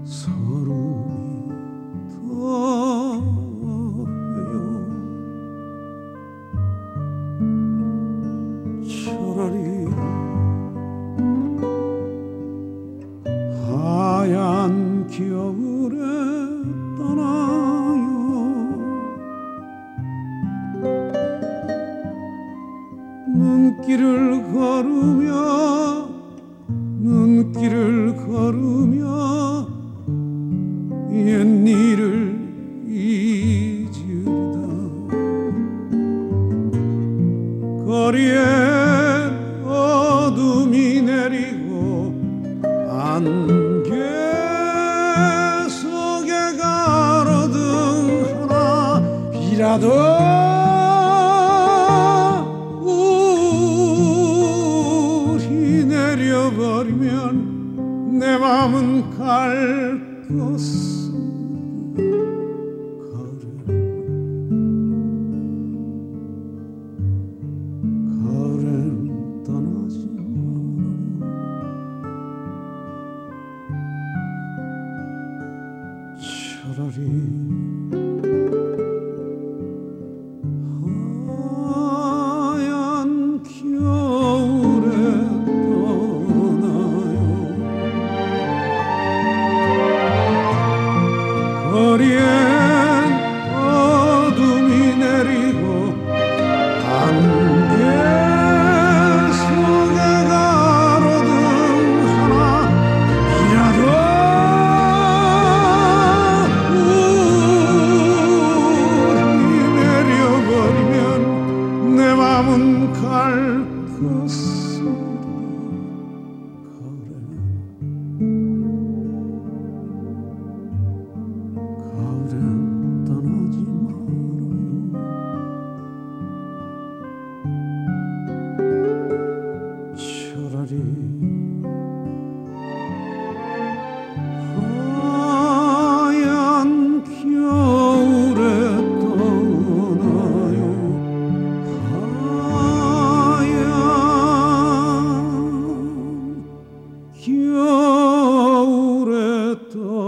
서름이 더해요. 차라리 하얀 겨울에 떠나요. 눈길을 걸으며 옛일을 잊으리다. 거리에 어둠이 내리고 안개 속에 가로등 하나 비라도 우리 내려버리면 내 맘은 갈 것은 가을엔 떠나지 말아요. 차라리 하얀 겨울에 떠나요. 거리엔 어둠이 내리고 안개 속에 가로등 하나 비라도 우리 내려버리면 내 맘은 갈 것은 가을엔 떠나지 말아요. 차라리 하얀 겨울에 떠나요. 하얀 겨울에 떠나요.